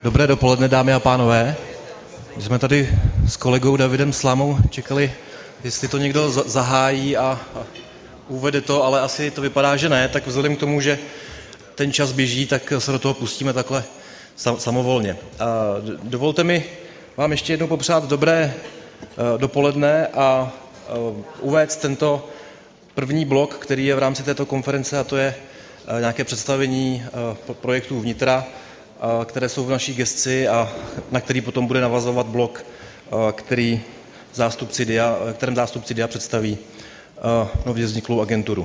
Dobré dopoledne, dámy a pánové. My jsme tady s kolegou Davidem Slámou čekali, jestli to někdo zahájí a uvede to, ale asi to vypadá, že ne, tak vzhledem k tomu, že ten čas běží, tak se do toho pustíme takhle samovolně. Dovolte mi vám ještě jednou popřát dobré dopoledne a uvést tento první blok, který je v rámci této konference, a to je nějaké představení projektů vnitra, které jsou v naší gesci a na který potom bude navazovat blok, kterým zástupci DIA představí nově vzniklou agenturu.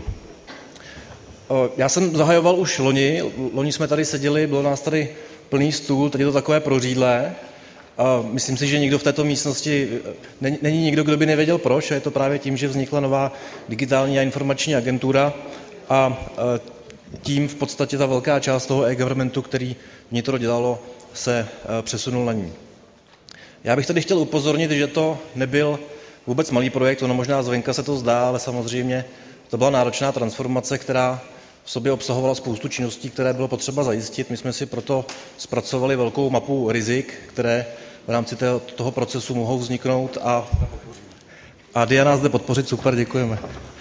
Já jsem zahajoval už loni jsme tady seděli, bylo nás tady plný stůl, teď je to takové prořídlé. Myslím si, že nikdo v této místnosti, není nikdo, kdo by nevěděl proč, a je to právě tím, že vznikla nová digitální a informační agentura a tím v podstatě ta velká část toho e-governmentu, který vnitro dělalo, se přesunul na ní. Já bych tady chtěl upozornit, že to nebyl vůbec malý projekt, ono možná zvenka se to zdá, ale samozřejmě to byla náročná transformace, která v sobě obsahovala spoustu činností, které bylo potřeba zajistit. My jsme si proto zpracovali velkou mapu rizik, které v rámci toho procesu mohou vzniknout a DIA nás jde podpořit, super, děkujeme.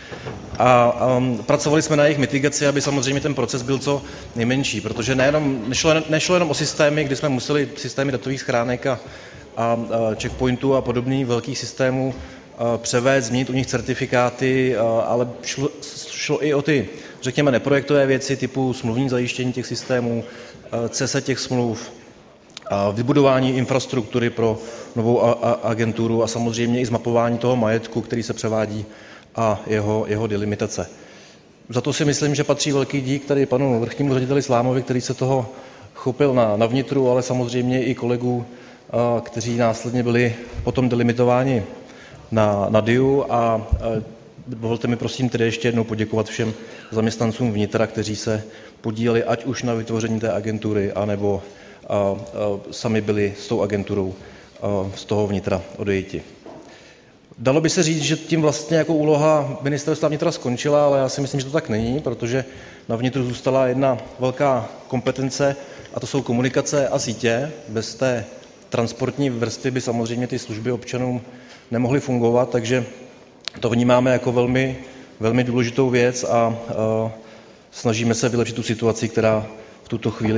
A pracovali jsme na jejich mitigaci, aby samozřejmě ten proces byl co nejmenší, protože nešlo jenom o systémy, kdy jsme museli systémy datových schránek a checkpointů a podobných velkých systémů převést, změnit u nich certifikáty, ale šlo i o ty, řekněme, neprojektové věci typu smluvní zajištění těch systémů, cese těch smluv, vybudování infrastruktury pro novou agenturu a samozřejmě i zmapování toho majetku, který se převádí, a jeho delimitace. Za to si myslím, že patří velký dík tady panu vrchnímu řediteli Slámovi, který se toho chopil na vnitru, ale samozřejmě i kolegů, kteří následně byli potom delimitováni na DIU, a dovolte mi prosím tedy ještě jednou poděkovat všem zaměstnancům vnitra, kteří se podíleli ať už na vytvoření té agentury, anebo sami byli s tou agenturou z toho vnitra odejiti. Dalo by se říct, že tím vlastně jako úloha ministerstva vnitra skončila, ale já si myslím, že to tak není, protože na vnitru zůstala jedna velká kompetence, a to jsou komunikace a sítě. Bez té transportní vrstvy by samozřejmě ty služby občanům nemohly fungovat, takže to vnímáme jako velmi, velmi důležitou věc a snažíme se vylepšit tu situaci, která v tuto chvíli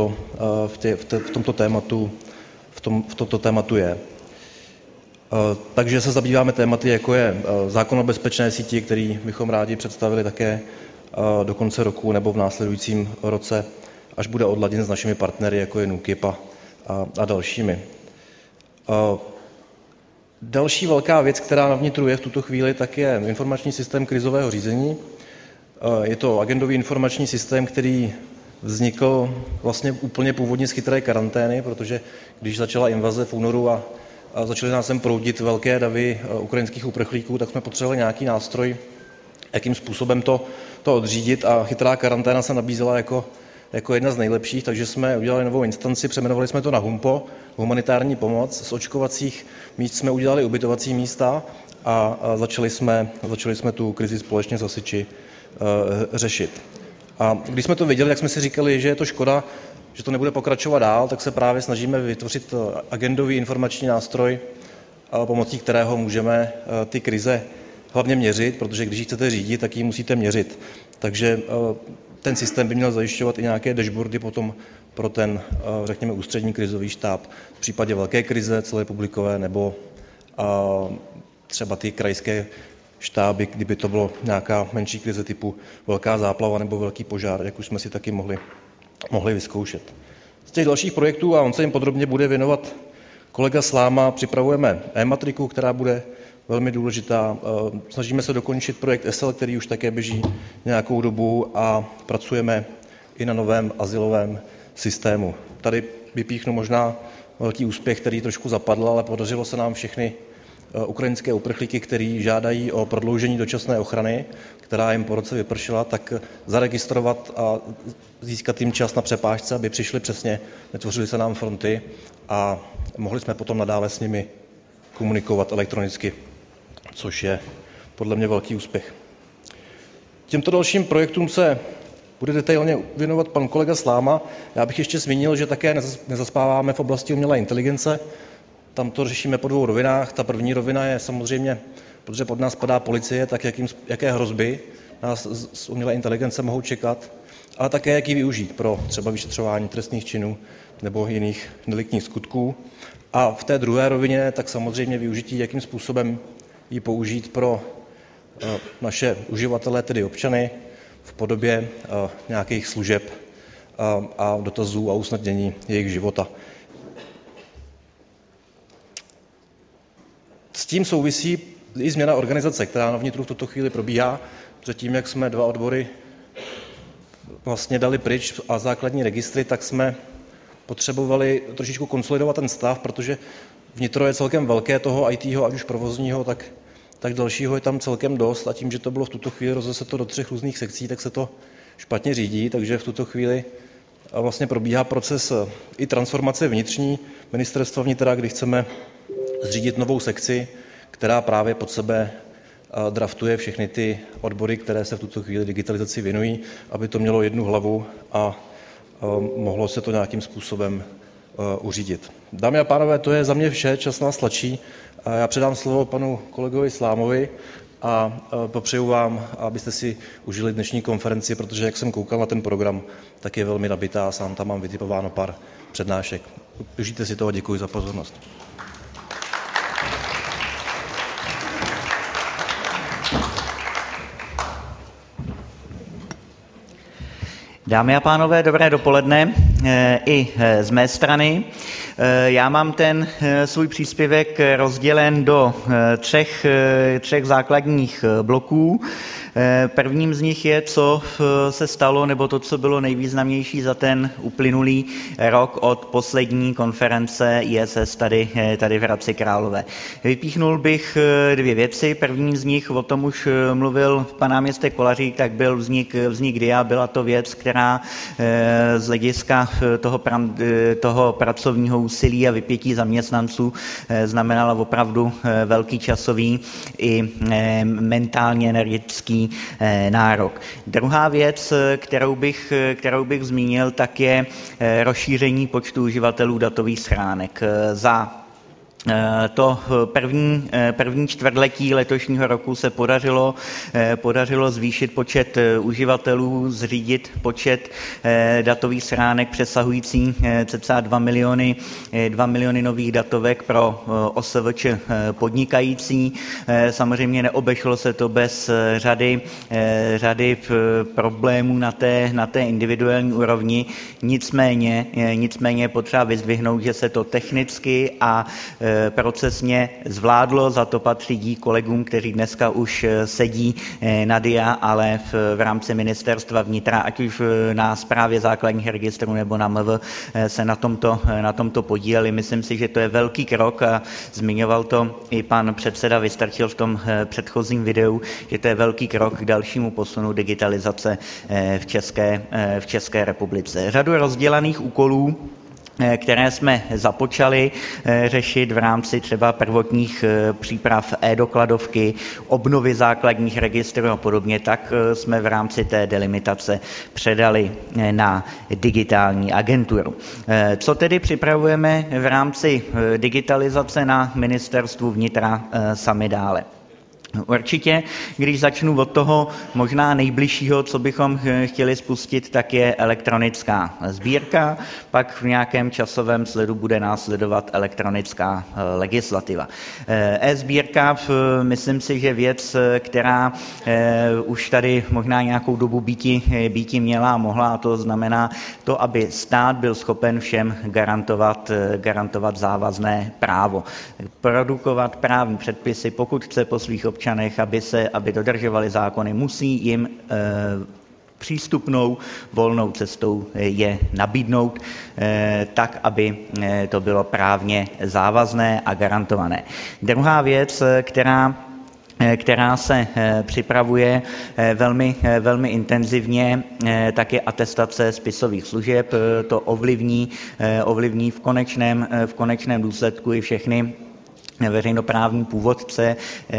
v tomto tématu je. Takže se zabýváme tématy, jako je zákon o bezpečné síti, který bychom rádi představili také do konce roku nebo v následujícím roce, až bude odladěn s našimi partnery, jako je NÚKIB a dalšími. Další velká věc, která na vnitru je v tuto chvíli, tak je informační systém krizového řízení. Je to agendový informační systém, který vznikl vlastně úplně původně z chytré karantény, protože když začala invaze v únoru a začaly nás sem proudit velké davy ukrajinských uprchlíků, tak jsme potřebovali nějaký nástroj, jakým způsobem to odřídit, a chytrá karanténa se nabízela jako jedna z nejlepších, takže jsme udělali novou instanci, přejmenovali jsme to na HUMPO, humanitární pomoc. Z očkovacích míst jsme udělali ubytovací místa a začali jsme tu krizi společně s hasiči řešit. A když jsme to viděli, tak jsme si říkali, že je to škoda, že to nebude pokračovat dál, tak se právě snažíme vytvořit agendový informační nástroj, pomocí kterého můžeme ty krize hlavně měřit, protože když ji chcete řídit, tak ji musíte měřit. Takže ten systém by měl zajišťovat i nějaké dashboardy potom pro ten, řekněme, ústřední krizový štáb v případě velké krize celorepublikové nebo třeba ty krajské štáby, kdyby to bylo nějaká menší krize typu velká záplava nebo velký požár, jak už jsme si taky mohli vyzkoušet. Z těch dalších projektů, a on se jim podrobně bude věnovat kolega Sláma, připravujeme e-matriku, která bude velmi důležitá. Snažíme se dokončit projekt ESEL, který už také běží nějakou dobu, a pracujeme i na novém azylovém systému. Tady vypíchnu možná velký úspěch, který trošku zapadl, ale podařilo se nám všechny ukrajinské uprchlíky, kteří žádají o prodloužení dočasné ochrany, která jim po roce vypršela, tak zaregistrovat a získat jim čas na přepážce, aby přišli přesně, netvořily se nám fronty a mohli jsme potom nadále s nimi komunikovat elektronicky, což je podle mě velký úspěch. Těmto dalším projektům se bude detailně věnovat pan kolega Sláma. Já bych ještě zmínil, že také nezaspáváme v oblasti umělé inteligence. Tam to řešíme po dvou rovinách. Ta první rovina je samozřejmě, protože pod nás padá policie, tak jaké hrozby nás z umělé inteligence mohou čekat, ale také jak ji využít pro třeba vyšetřování trestných činů nebo jiných deliktních skutků. A v té druhé rovině tak samozřejmě využití, jakým způsobem ji použít pro naše uživatele, tedy občany, v podobě nějakých služeb a dotazů a usnadnění jejich života. S tím souvisí i změna organizace, která na vnitru v tuto chvíli probíhá. Předtím, jak jsme 2 odbory vlastně dali pryč a základní registry, tak jsme potřebovali trošičku konsolidovat ten stav, protože vnitro je celkem velké, toho IT-ho, ať už provozního, tak dalšího je tam celkem dost, a tím, že to bylo v tuto chvíli rozeseto do 3 různých sekcí, tak se to špatně řídí, takže v tuto chvíli vlastně probíhá proces i transformace vnitřní ministerstva vnitra, kdy chceme zřídit novou sekci, která právě pod sebe draftuje všechny ty odbory, které se v tuto chvíli digitalizaci věnují, aby to mělo jednu hlavu a mohlo se to nějakým způsobem uřídit. Dámy a pánové, to je za mě vše, čas nás tlačí. Já předám slovo panu kolegovi Slámovi a popřeju vám, abyste si užili dnešní konferenci, protože jak jsem koukal na ten program, tak je velmi nabitá a sám tam mám vytipováno pár přednášek. Užijte si toho, děkuji za pozornost. Dámy a pánové, dobré dopoledne i z mé strany. Já mám ten svůj příspěvek rozdělen do třech základních bloků. Prvním z nich je, co se stalo, nebo to, co bylo nejvýznamnější za ten uplynulý rok od poslední konference ISS tady v Hradci Králové. Vypíchnul bych 2 věci. První z nich, o tom už mluvil pan náměstek Kolařík, tak byl vznik DIA. Byla to věc, která z hlediska toho pracovního úsilí a vypětí zaměstnanců znamenala opravdu velký časový i mentálně energický nárok. Druhá věc, kterou bych zmínil, tak je rozšíření počtu uživatelů datových schránek. Za to první čtvrtletí letošního roku se podařilo zvýšit počet uživatelů, zřídit počet datových schránek přesahující cca 2 miliony nových datovek pro OSVČ podnikající. Samozřejmě neobešlo se to bez řady problémů na té individuální úrovni. Nicméně je potřeba vyzdvihnout, že se to technicky a procesně zvládlo, za to patří dík kolegům, kteří dneska už sedí na DIA, ale v rámci ministerstva vnitra, ať už na správě základních registrů nebo na MV, se na tomto podíleli. Myslím si, že to je velký krok a zmiňoval to i pan předseda Vystrčil v tom předchozím videu, že to je velký krok k dalšímu posunu digitalizace v České republice. Řadu rozdělaných úkolů, které jsme započali řešit v rámci třeba prvotních příprav e-dokladovky, obnovy základních registrů a podobně, tak jsme v rámci té delimitace předali na digitální agenturu. Co tedy připravujeme v rámci digitalizace na ministerstvu vnitra sami dále? Určitě, když začnu od toho možná nejbližšího, co bychom chtěli spustit, tak je elektronická sbírka, pak v nějakém časovém sledu bude následovat elektronická legislativa. E-sbírka, myslím si, že věc, která už tady možná nějakou dobu býti měla a mohla, a to znamená to, aby stát byl schopen všem garantovat závazné právo. Produkovat právní předpisy, pokud chce po svých občanech, aby dodržovali zákony, musí jim přístupnou volnou cestou je nabídnout tak, aby to bylo právně závazné a garantované. Druhá věc, která se připravuje velmi intenzivně, tak je atestace spisových služeb. To ovlivní v konečném důsledku i všechny veřejnoprávní původce,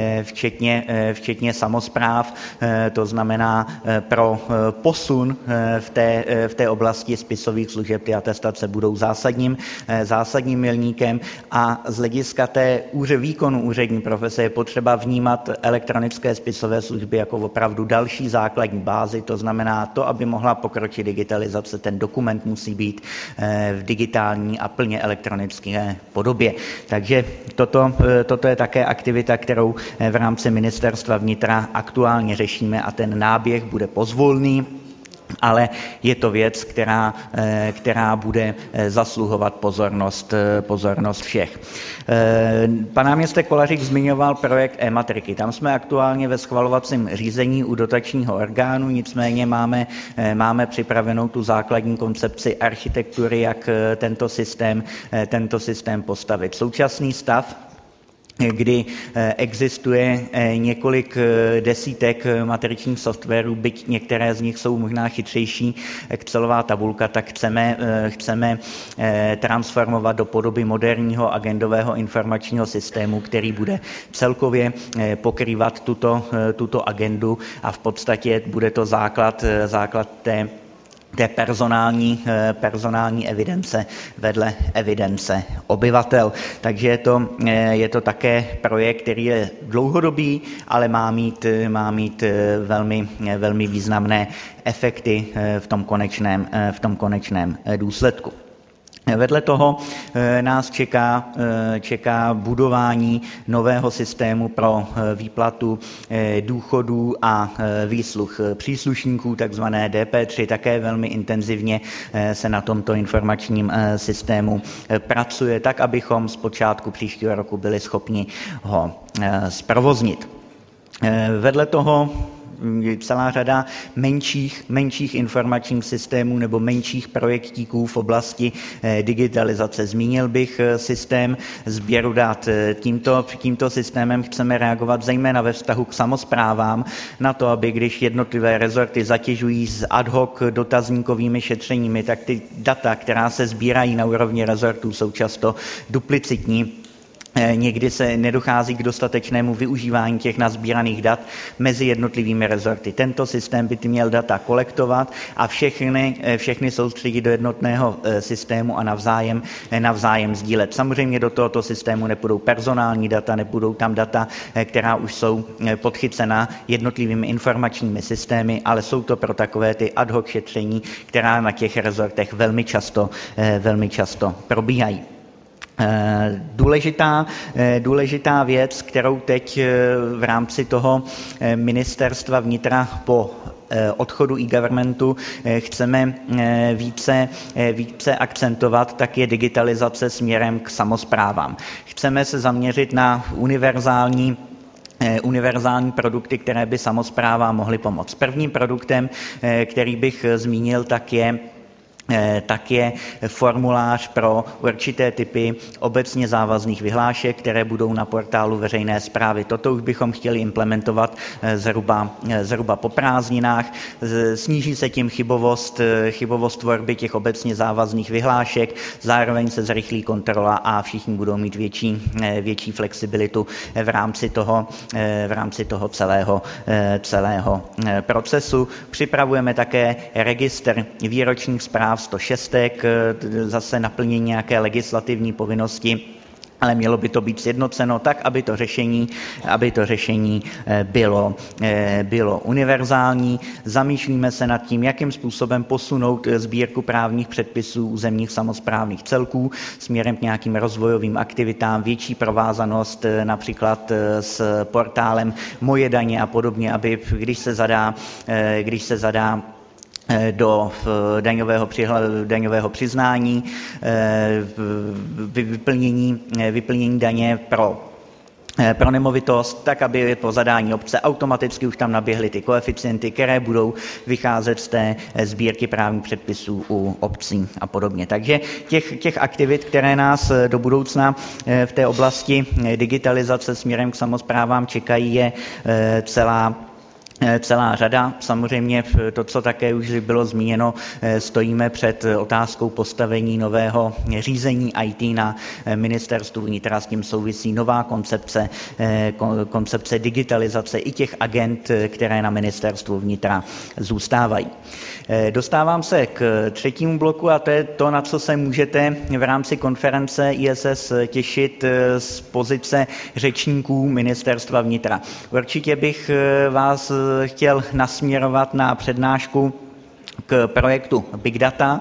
včetně samospráv, to znamená pro posun v té oblasti spisových služeb ty atestace budou zásadním milníkem a z hlediska výkonu úřední profese je potřeba vnímat elektronické spisové služby jako opravdu další základní bázi, to znamená to, aby mohla pokročit digitalizace, ten dokument musí být v digitální a plně elektronické podobě. Takže toto je také aktivita, kterou v rámci Ministerstva vnitra aktuálně řešíme a ten náběh bude pozvolný, ale je to věc, která bude zasluhovat pozornost všech. Pan náměstek Kolařík zmiňoval projekt e-matriky. Tam jsme aktuálně ve schvalovacím řízení u dotačního orgánu, nicméně máme připravenou tu základní koncepci architektury, jak tento systém postavit. Současný stav, kdy existuje několik desítek matričních softwarů, byť některé z nich jsou možná chytřejší, Excelová tabulka, tak chceme transformovat do podoby moderního agendového informačního systému, který bude celkově pokrývat tuto agendu a v podstatě bude to základ té personální evidence vedle evidence obyvatel. Takže je to také projekt, který je dlouhodobý, ale má mít velmi významné efekty v tom konečném důsledku. Vedle toho nás čeká budování nového systému pro výplatu důchodů a výsluh příslušníků, takzvané DP3, také velmi intenzivně se na tomto informačním systému pracuje, tak abychom z počátku příštího roku byli schopni ho zprovoznit. Vedle toho celá řada menších informačních systémů nebo menších projektíků v oblasti digitalizace. Zmínil bych systém sběru dat. Tímto systémem chceme reagovat zejména ve vztahu k samosprávám na to, aby když jednotlivé rezorty zatěžují s ad hoc dotazníkovými šetřeními, tak ty data, která se sbírají na úrovni rezortů, jsou často duplicitní. Někdy se nedochází k dostatečnému využívání těch nazbíraných dat mezi jednotlivými rezorty. Tento systém by měl data kolektovat a všechny soustředit do jednotného systému a navzájem sdílet. Samozřejmě do tohoto systému nepůjdou personální data, nepůjdou tam data, která už jsou podchycena jednotlivými informačními systémy, ale jsou to pro takové ty ad hoc šetření, která na těch rezortech velmi často probíhají. Důležitá věc, kterou teď v rámci toho Ministerstva vnitra po odchodu e-governmentu chceme více akcentovat, tak je digitalizace směrem k samosprávám. Chceme se zaměřit na univerzální produkty, které by samosprávám mohly pomoct. Prvním produktem, který bych zmínil, tak je formulář pro určité typy obecně závazných vyhlášek, které budou na portálu veřejné správy. Toto už bychom chtěli implementovat zhruba po prázdninách. Sníží se tím chybovost tvorby těch obecně závazných vyhlášek, zároveň se zrychlí kontrola a všichni budou mít větší flexibilitu v rámci toho celého procesu. Připravujeme také registr výročních zpráv 106, zase naplnění nějaké legislativní povinnosti, ale mělo by to být sjednoceno tak, aby to řešení bylo univerzální. Zamýšlíme se nad tím, jakým způsobem posunout sbírku právních předpisů územních samosprávných celků směrem k nějakým rozvojovým aktivitám, větší provázanost například s portálem Moje daně a podobně, aby když se zadá do daňového přiznání, vyplnění daně pro nemovitost, tak aby po zadání obce automaticky už tam naběhly ty koeficienty, které budou vycházet z té sbírky právních předpisů u obcí a podobně. Takže těch aktivit, které nás do budoucna v té oblasti digitalizace směrem k samosprávám čekají, je celá řada. Samozřejmě to, co také už bylo zmíněno, stojíme před otázkou postavení nového řízení IT na ministerstvu vnitra, s tím souvisí nová koncepce digitalizace i těch agent, které na ministerstvu vnitra zůstávají. Dostávám se k třetímu bloku a to je to, na co se můžete v rámci konference ISS těšit z pozice řečníků ministerstva vnitra. Určitě bych vás chtěl nasměrovat na přednášku k projektu Big Data.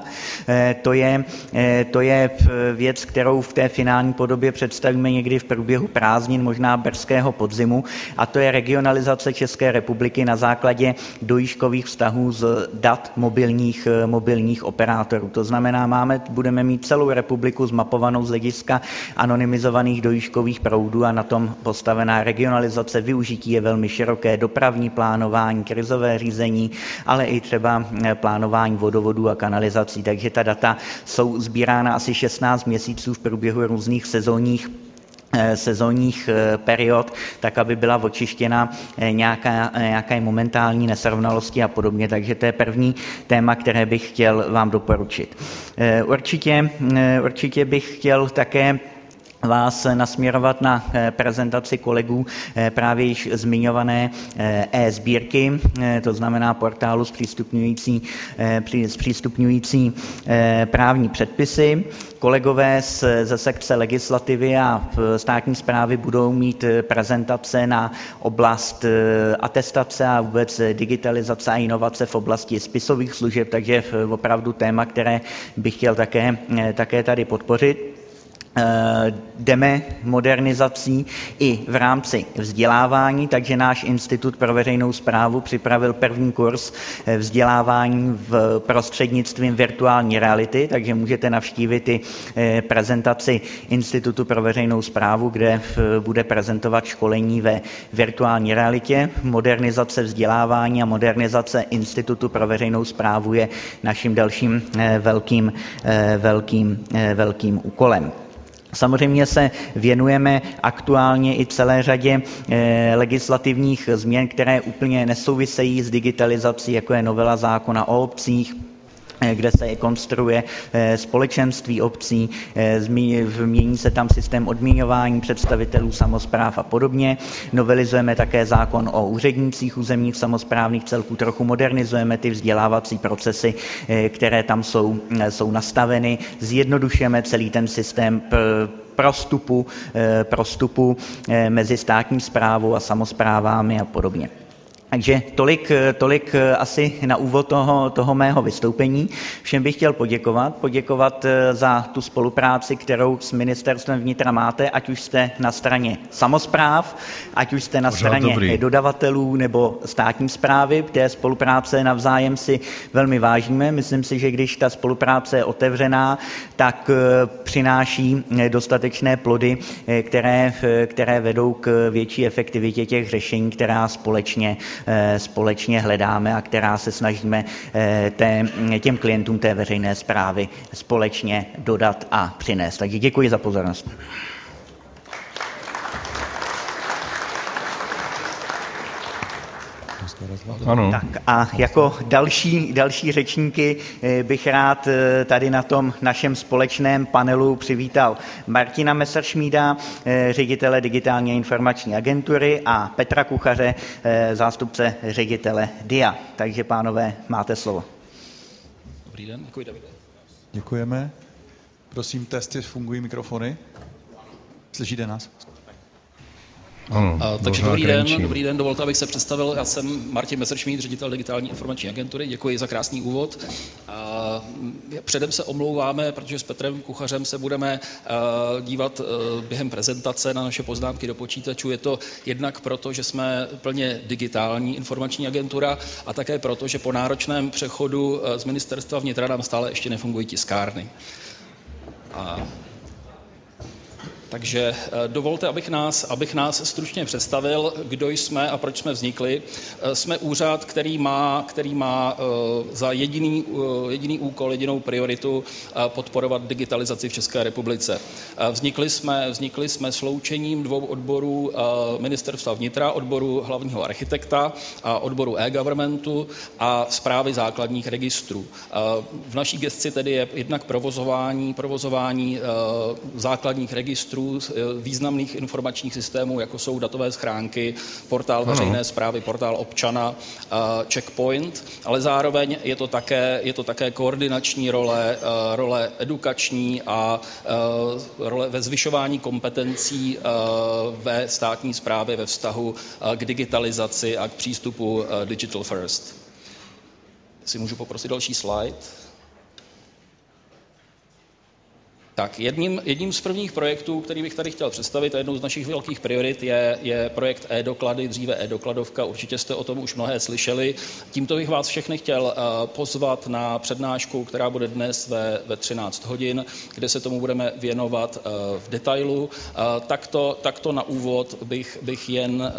To je věc, kterou v té finální podobě představíme někdy v průběhu prázdnin, možná brzkého podzimu, a to je regionalizace České republiky na základě dojížďkových vztahů z dat mobilních operátorů. To znamená, budeme mít celou republiku zmapovanou z hlediska anonymizovaných dojížďkových proudů a na tom postavená regionalizace. Využití je velmi široké, dopravní plánování, krizové řízení, ale i třeba plánování vodovodů a kanalizací, takže ta data jsou sbírána asi 16 měsíců v průběhu různých sezónních period, tak aby byla očištěna nějaké momentální nesrovnalosti a podobně. Takže to je první téma, které bych chtěl vám doporučit. Určitě bych chtěl také vás nasměrovat na prezentaci kolegů právě již zmiňované e-sbírky, to znamená portálu zpřístupňující právní předpisy. Kolegové ze sekce legislativy a státní správy budou mít prezentace na oblast atestace a vůbec digitalizace a inovace v oblasti spisových služeb, takže opravdu téma, které bych chtěl také tady podpořit. Jdeme modernizací i v rámci vzdělávání, takže náš Institut pro veřejnou správu připravil první kurz vzdělávání v prostřednictvím virtuální reality, takže můžete navštívit i prezentaci Institutu pro veřejnou správu, kde bude prezentovat školení ve virtuální realitě. Modernizace vzdělávání a modernizace Institutu pro veřejnou správu je naším dalším velkým úkolem. Samozřejmě se věnujeme aktuálně i celé řadě legislativních změn, které úplně nesouvisejí s digitalizací, jako je novela zákona o obcích, kde se konstruuje společenství obcí, mění se tam systém odměňování představitelů samospráv a podobně. Novelizujeme také zákon o úřednících územních samosprávných celků, trochu modernizujeme ty vzdělávací procesy, které tam jsou nastaveny, zjednodušujeme celý ten systém prostupu mezi státní správou a samosprávami a podobně. Takže tolik asi na úvod toho mého vystoupení. Všem bych chtěl poděkovat za tu spolupráci, kterou s ministerstvem vnitra máte, ať už jste na straně samospráv, ať už jste na straně dodavatelů nebo státní správy. Té spolupráce navzájem si velmi vážíme. Myslím si, že když ta spolupráce je otevřená, tak přináší dostatečné plody, které vedou k větší efektivitě těch řešení, která společně hledáme a která se snažíme těm klientům té veřejné správy společně dodat a přinést. Takže děkuji za pozornost. Ano. Tak a jako další řečníky bych rád tady na tom našem společném panelu přivítal Martina Messerschmida, ředitele Digitální a informační agentury, a Petra Kuchaře, zástupce ředitele DIA. Takže pánové, máte slovo. Dobrý den, děkuji, Davide. Děkujeme. Prosím, testy, fungují mikrofony? Slyšíte nás? Takže dobrý den, dovolte, abych se představil. Já jsem Martin Messerschmid, ředitel Digitální informační agentury. Děkuji za krásný úvod. Předem se omlouváme, protože s Petrem Kuchařem se budeme dívat během prezentace na naše poznámky do počítačů. Je to jednak proto, že jsme plně digitální informační agentura, a také proto, že po náročném přechodu z ministerstva vnitra nám stále ještě nefungují tiskárny. Takže dovolte, abych nás stručně představil, kdo jsme a proč jsme vznikli. Jsme úřad, který má za jediný úkol, jedinou prioritu podporovat digitalizaci v České republice. Vznikli jsme sloučením dvou odborů Ministerstva vnitra, odboru hlavního architekta a odboru e-governmentu a správy základních registrů. V naší gesci tedy je jednak provozování základních registrů, významných informačních systémů, jako jsou datové schránky, portál veřejné správy, portál občana, Checkpoint, ale zároveň je to také koordinační role edukační a role ve zvyšování kompetencí ve státní správě ve vztahu k digitalizaci a k přístupu Digital First. Si můžu poprosit další slide? Tak, jedním z prvních projektů, který bych tady chtěl představit, a jednou z našich velkých priorit je projekt e-doklady, dříve e-dokladovka, určitě jste o tom už mnohé slyšeli. Tímto bych vás všechny chtěl pozvat na přednášku, která bude dnes ve 13 hodin, kde se tomu budeme věnovat v detailu. Takto na úvod bych jen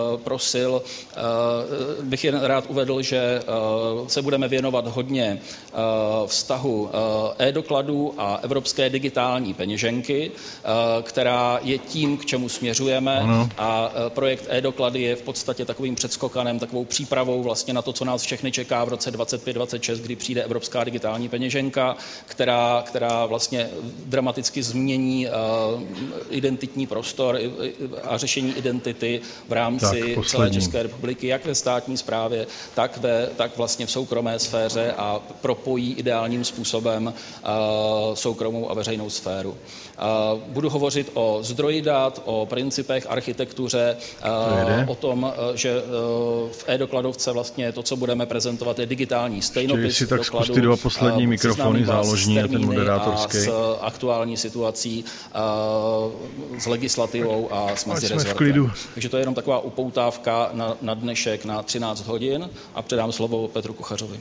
rád uvedl, že se budeme věnovat hodně vztahu e-dokladů a evropské digitální peněženky, která je tím, k čemu směřujeme. Ano. A projekt e-doklady je v podstatě takovým předskokanem, takovou přípravou vlastně na to, co nás všechny čeká v roce 2025-2026, kdy přijde evropská digitální peněženka, která vlastně dramaticky změní identitní prostor a řešení identity v rámci celé České republiky, jak ve státní správě, tak vlastně v soukromé sféře a propojí ideálním způsobem soukromou a veřejnou sféru. Budu hovořit o zdroji dat, o principech, architektuře, o tom, že v e-dokladovce vlastně to, co budeme prezentovat, je digitální stejnopis si tak zkus ty dva poslední mikrofony záložní a ten moderátorský. S aktuální situací, s legislativou a s mezirezortem. Takže to je jenom taková upoutávka na dnešek na 13 hodin a předám slovo Petru Kuchařovi.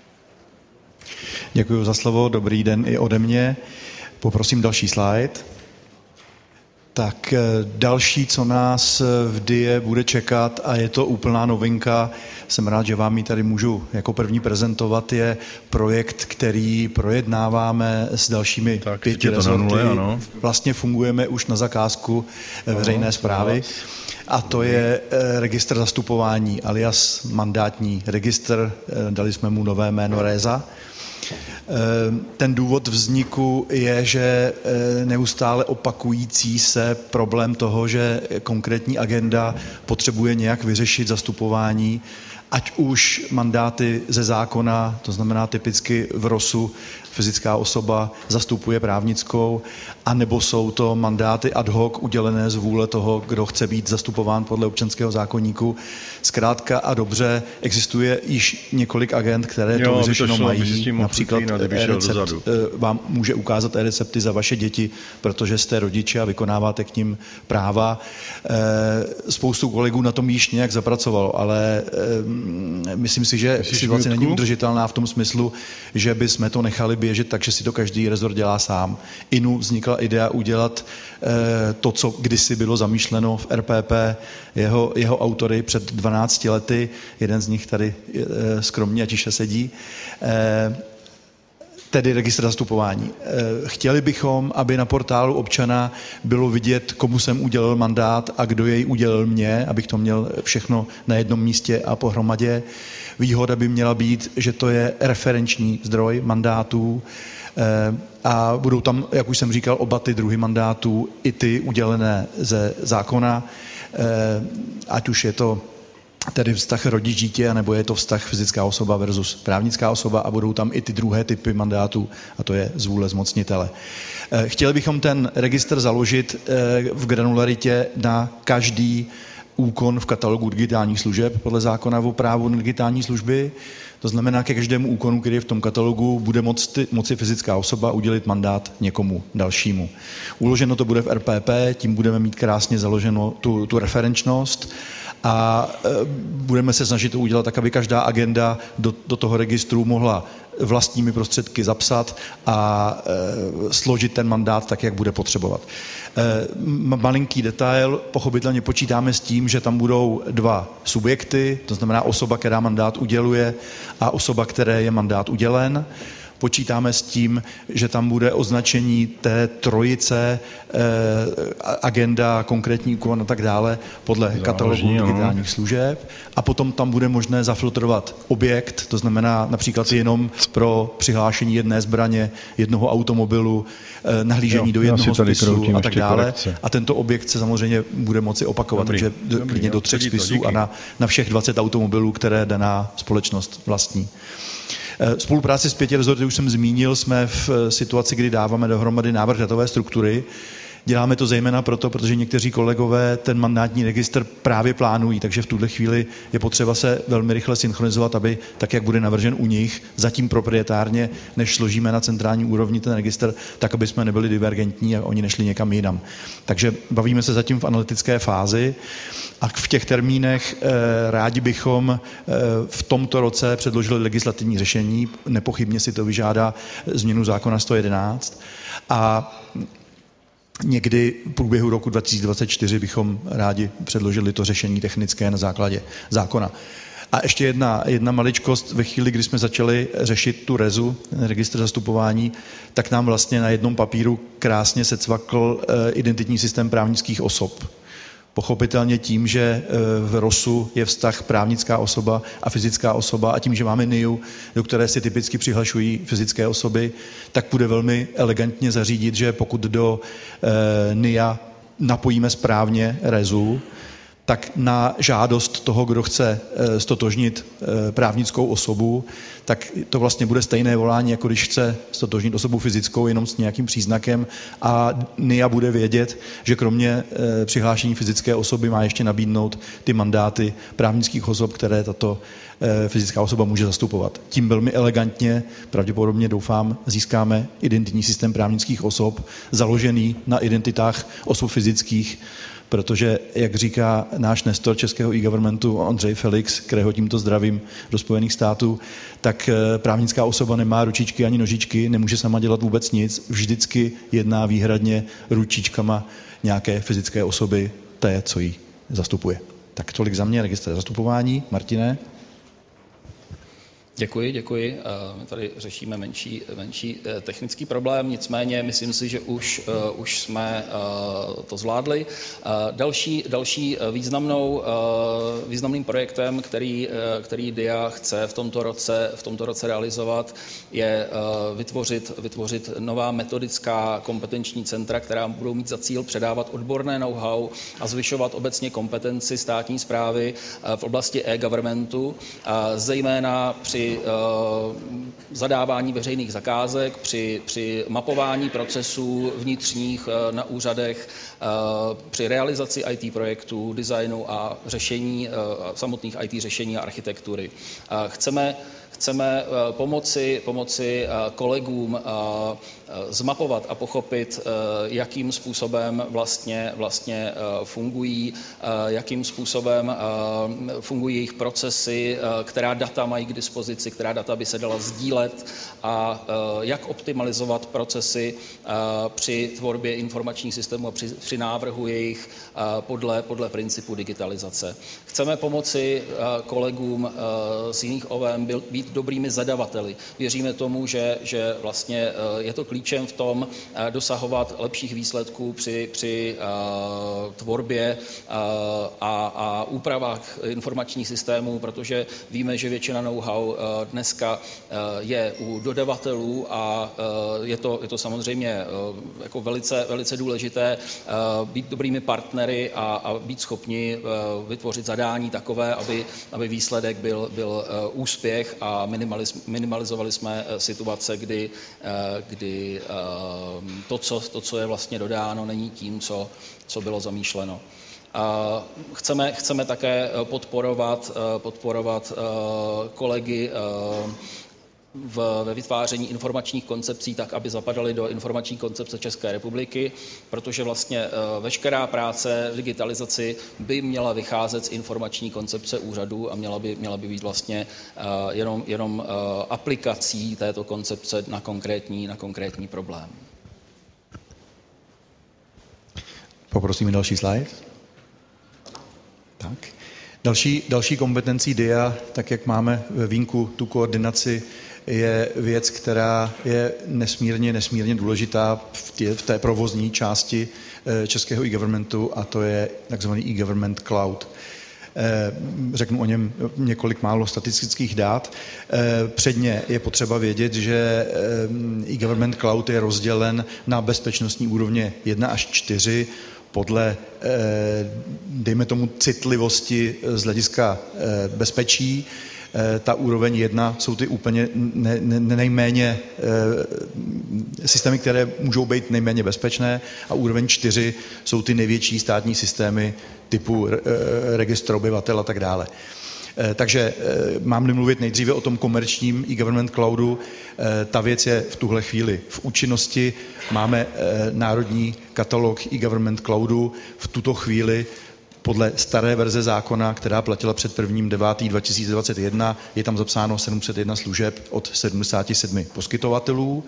Děkuji za slovo, dobrý den i ode mě. Poprosím další slide. Tak další, co nás v DIE bude čekat, a je to úplná novinka, jsem rád, že vám ji tady můžu jako první prezentovat, je projekt, který projednáváme s dalšími 5 rezorty. Vlastně fungujeme už na zakázku veřejné správy. A to je registr zastupování, alias mandátní registr, dali jsme mu nové jméno RÉZA. Ten důvod vzniku je, že neustále opakující se problém toho, že konkrétní agenda potřebuje nějak vyřešit zastupování, ať už mandáty ze zákona, to znamená typicky v ROSu fyzická osoba zastupuje právnickou, anebo jsou to mandáty ad hoc udělené z vůle toho, kdo chce být zastupován podle občanského zákoníku. Zkrátka a dobře, existuje již několik agent, které to vyřešeno mají. Například e-recept vám může ukázat e-recepty za vaše děti, protože jste rodiče a vykonáváte k nim práva. Spoustu kolegů na tom již nějak zapracovalo, ale myslím si, že situace není udržitelná v tom smyslu, že bychom to nechali běžet, takže si to každý rezort dělá sám. INU vznikla idea udělat to, co kdysi bylo zamýšleno v RPP, jeho autory před 12 lety, jeden z nich tady skromně a tiše sedí, tedy registr zastupování. Chtěli bychom, aby na portálu občana bylo vidět, komu jsem udělil mandát a kdo jej udělil mně, abych to měl všechno na jednom místě a pohromadě. Výhoda by měla být, že to je referenční zdroj mandátů a budou tam, jak už jsem říkal, oba ty druhy mandátů, i ty udělené ze zákona, ať už je to tedy vztah rodič-dítě, nebo je to vztah fyzická osoba versus právnická osoba a budou tam i ty druhé typy mandátů, a to je z vůle zmocnitele. Chtěli bychom ten registr založit v granularitě na každý úkon v katalogu digitálních služeb podle zákona o právu na digitální služby. To znamená, ke každému úkonu, který je v tom katalogu, bude moci fyzická osoba udělit mandát někomu dalšímu. Uloženo to bude v RPP, tím budeme mít krásně založeno tu referenčnost a budeme se snažit to udělat tak, aby každá agenda do toho registru mohla vlastními prostředky zapsat a složit ten mandát tak, jak bude potřebovat. Malinký detail, pochopitelně počítáme s tím, že tam budou dva subjekty, to znamená osoba, která mandát uděluje a osoba, které je mandát udělen. Počítáme s tím, že tam bude označení té trojice, agenda, konkrétní úkon a tak dále podle katalogu digitálních služeb. A potom tam bude možné zafiltrovat objekt, to znamená například jenom pro přihlášení jedné zbraně, jednoho automobilu, nahlížení do jednoho spisu a tak dále. A tento objekt se samozřejmě bude moci opakovat, takže klidně do 3 spisů a na všech 20 automobilů, které daná společnost vlastní. Spolupráci s 5 rezorty už jsem zmínil, jsme v situaci, kdy dáváme dohromady návrh datové struktury. Děláme to zejména proto, protože někteří kolegové ten mandátní registr právě plánují, takže v tuhle chvíli je potřeba se velmi rychle synchronizovat, aby tak, jak bude navržen u nich, zatím proprietárně, než složíme na centrální úrovni ten registr, tak, aby jsme nebyli divergentní a oni nešli někam jinam. Takže bavíme se zatím v analytické fázi a v těch termínech rádi bychom v tomto roce předložili legislativní řešení, nepochybně si to vyžádá změnu zákona 111 a někdy v průběhu roku 2024 bychom rádi předložili to řešení technické na základě zákona. A ještě jedna maličkost, ve chvíli, kdy jsme začali řešit tu REZu, registr zastupování, tak nám vlastně na jednom papíru krásně secvakl identitní systém právnických osob. Pochopitelně tím, že v ROSu je vztah právnická osoba a fyzická osoba a tím, že máme NIU, do které si typicky přihlašují fyzické osoby, tak bude velmi elegantně zařídit, že pokud do NIA napojíme správně REZu, tak na žádost toho, kdo chce stotožnit právnickou osobu, tak to vlastně bude stejné volání, jako když chce stotožnit osobu fyzickou jenom s nějakým příznakem a NIA bude vědět, že kromě přihlášení fyzické osoby má ještě nabídnout ty mandáty právnických osob, které tato fyzická osoba může zastupovat. Tím velmi elegantně, pravděpodobně doufám, získáme identitní systém právnických osob, založený na identitách osob fyzických, protože, jak říká náš nestor českého e-governmentu Ondřej Felix, kterého tímto zdravím do Spojených států, tak právnická osoba nemá ručičky ani nožičky, nemůže sama dělat vůbec nic, vždycky jedná výhradně ručičkama nějaké fyzické osoby, té, co ji zastupuje. Tak tolik za mě, registr zastupování. Martine? Děkuji. My tady řešíme menší technický problém, nicméně myslím si, že už jsme to zvládli. Další významným projektem, který DIA chce v tomto roce realizovat, je vytvořit nová metodická kompetenční centra, která budou mít za cíl předávat odborné know-how a zvyšovat obecně kompetenci státní správy v oblasti e-governmentu, zejména při zadávání veřejných zakázek, při mapování procesů vnitřních na úřadech, při realizaci IT projektů, designu a řešení, samotných IT řešení a architektury. Chceme pomoci kolegům zmapovat a pochopit, jakým způsobem vlastně fungují, jakým způsobem fungují jejich procesy, která data mají k dispozici, která data by se dala sdílet a jak optimalizovat procesy při tvorbě informačních systémů a při návrhu jejich podle principu digitalizace. Chceme pomoci kolegům z jiných OVM být dobrými zadavateli. Věříme tomu, že vlastně je to klíčem v tom dosahovat lepších výsledků při tvorbě a úpravách informačních systémů, protože víme, že většina know-how dneska je u dodavatelů a je to samozřejmě jako velice důležité být dobrými partnery a být schopni vytvořit zadání takové, aby výsledek byl úspěch a minimalizovali jsme situace, kdy to, co je vlastně dodáno, není tím, co bylo zamýšleno. Chceme také podporovat kolegy ve vytváření informačních koncepcí tak, aby zapadaly do informační koncepce České republiky, protože vlastně veškerá práce v digitalizaci by měla vycházet z informační koncepce úřadu a měla by být vlastně jenom aplikací této koncepce na konkrétní problém. Poprosím další slide. Tak. Další kompetencí DIA, tak jak máme ve vínku tu koordinaci, je věc, která je nesmírně důležitá v té provozní části českého e-governmentu, a to je takzvaný e-government cloud. Řeknu o něm několik málo statistických dát. Předně je potřeba vědět, že e-government cloud je rozdělen na bezpečnostní úrovně 1 až 4 podle, dejme tomu, citlivosti z hlediska bezpečí. Ta úroveň 1 jsou ty úplně nejméně systémy, které můžou být nejméně bezpečné, a úroveň 4 jsou ty největší státní systémy typu registr obyvatel a tak dále. Takže mám-li mluvit nejdříve o tom komerčním e-government cloudu, ta věc je v tuhle chvíli v účinnosti. Máme národní katalog e-government cloudu. V tuto chvíli podle staré verze zákona, která platila před 1.9.2021, je tam zapsáno 701 služeb od 77 poskytovatelů.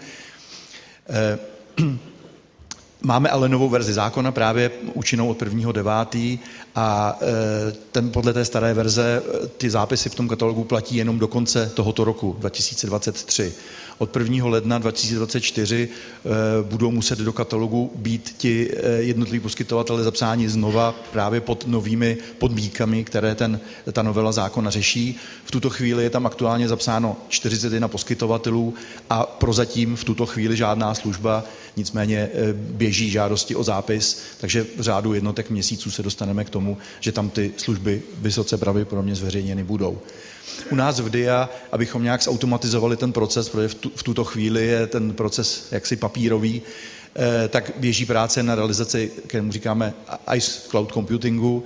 Máme ale novou verzi zákona, právě účinnou od 1.9. a podle té staré verze ty zápisy v tom katalogu platí jenom do konce tohoto roku 2023. Od 1. ledna 2024 budou muset do katalogu být ti jednotliví poskytovatelé zapsáni znova právě pod novými podmínkami, které ta novela zákona řeší. V tuto chvíli je tam aktuálně zapsáno 41 poskytovatelů a prozatím v tuto chvíli žádná služba, nicméně běží žádosti o zápis, takže v řádu jednotek měsíců se dostaneme k tomu, že tam ty služby vysoce pravděpodobně zveřejněny budou. U nás v DIA, abychom nějak zautomatizovali ten proces, protože v tuto chvíli je ten proces jaksi papírový, tak běží práce na realizaci, kterému říkáme ICE Cloud Computingu,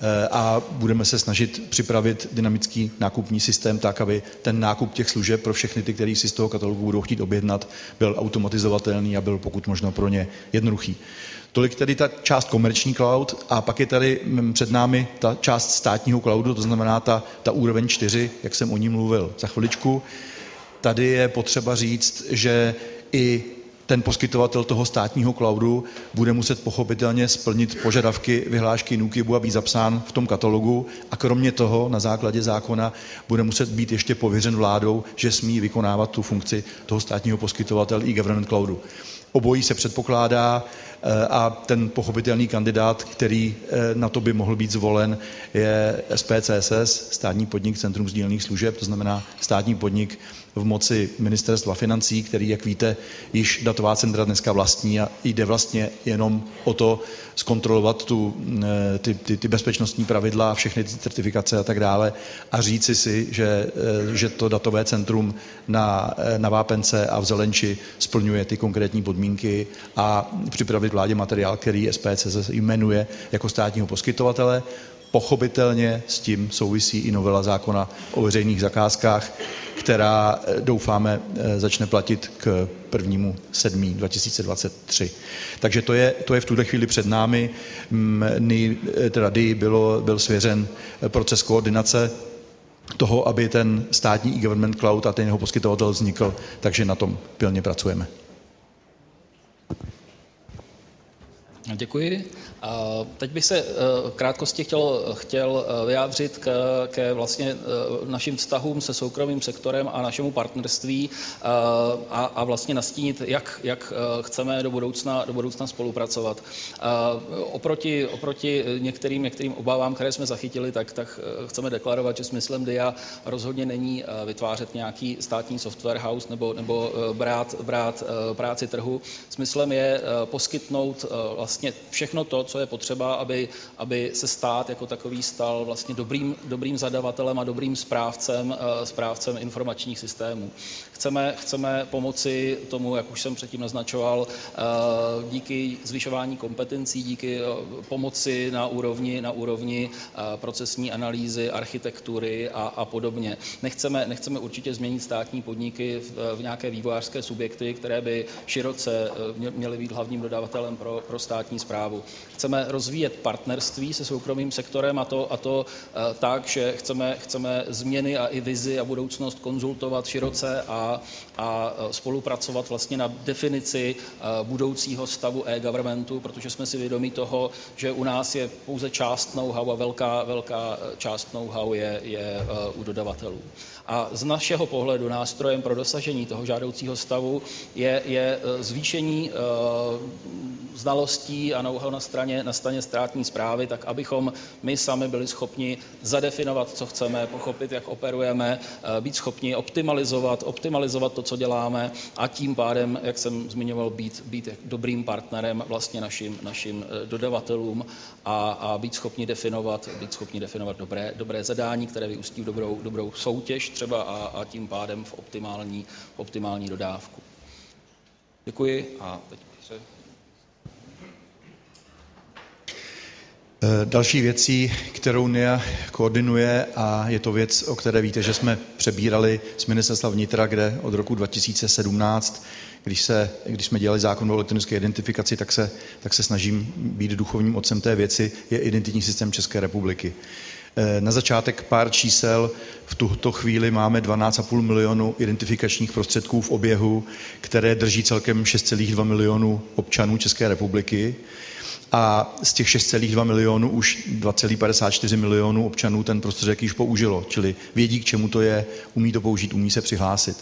a budeme se snažit připravit dynamický nákupní systém tak, aby ten nákup těch služeb pro všechny ty, kteří si z toho katalogu budou chtít objednat, byl automatizovatelný a byl pokud možno pro ně jednoduchý. Tolik tedy ta část komerční cloud, a pak je tady před námi ta část státního cloudu, to znamená ta úroveň 4, jak jsem o ní mluvil za chviličku. Tady je potřeba říct, že i ten poskytovatel toho státního cloudu bude muset pochopitelně splnit požadavky vyhlášky NÚKIBu a být zapsán v tom katalogu, a kromě toho na základě zákona bude muset být ještě pověřen vládou, že smí vykonávat tu funkci toho státního poskytovatele e-government cloudu. Obojí se předpokládá a ten pochopitelný kandidát, který na to by mohl být zvolen, je SPCSS, státní podnik Centrum sdílených služeb, to znamená státní podnik v moci Ministerstva financí, který, jak víte, již datová centra dneska vlastní, a jde vlastně jenom o to zkontrolovat ty bezpečnostní pravidla, všechny ty certifikace a tak dále, a říci si, že to datové centrum na Vápence a v Zelenči splňuje ty konkrétní podmínky, a připravit vládě materiál, který SPCSS jmenuje jako státního poskytovatele. Pochopitelně s tím souvisí i novela zákona o veřejných zakázkách, která, doufáme, začne platit k 1.7.2023. Takže to je v tuto chvíli před námi. DII byl svěřen proces koordinace toho, aby ten státní e-government cloud a ten jeho poskytovatel vznikl, takže na tom pilně pracujeme. Děkuji. Teď bych se krátkosti chtěl vyjádřit ke vlastně našim vztahům se soukromým sektorem a našemu partnerství a vlastně nastínit, jak chceme do budoucna spolupracovat. Oproti některým obavám, které jsme zachytili, tak chceme deklarovat, že smyslem DIA rozhodně není vytvářet nějaký státní software house nebo brát práci trhu. Smyslem je poskytnout vlastně všechno to, co je potřeba, aby se stát jako takový stal vlastně dobrým zadavatelem a dobrým správcem informačních systémů. Chceme pomoci tomu, jak už jsem předtím naznačoval, díky zvyšování kompetencí, díky pomoci na úrovni procesní analýzy, architektury a podobně. Nechceme určitě změnit státní podniky v nějaké vývojářské subjekty, které by široce měly být hlavním dodavatelem pro státní správu. Chceme rozvíjet partnerství se soukromým sektorem a to tak, že chceme změny a i vizi a budoucnost konzultovat široce a spolupracovat vlastně na definici budoucího stavu e-governmentu, protože jsme si vědomi toho, že u nás je pouze část know-how a velká část know-how je u dodavatelů. A z našeho pohledu nástrojem pro dosažení toho žádoucího stavu je zvýšení znalostí a know-how na straně státní správy, tak abychom my sami byli schopni zadefinovat, co chceme, pochopit, jak operujeme, být schopni optimalizovat to, co děláme a tím pádem, jak jsem zmiňoval, být dobrým partnerem vlastně našim dodavatelům a být schopni definovat dobré zadání, které vyústí v dobrou soutěž třeba a tím pádem v optimální dodávku. Děkuji a teď Další věcí, kterou NIA koordinuje, a je to věc, o které víte, že jsme přebírali z Ministerstva vnitra, kde od roku 2017, když jsme dělali zákon o elektronické identifikaci, tak se snažím být duchovním otcem té věci, je identitní systém České republiky. Na začátek pár čísel. V tuto chvíli máme 12,5 milionu identifikačních prostředků v oběhu, které drží celkem 6,2 milionu občanů České republiky. A z těch 6,2 milionů už 2,54 milionů občanů ten prostředek již použilo, čili vědí, k čemu to je, umí to použít, umí se přihlásit.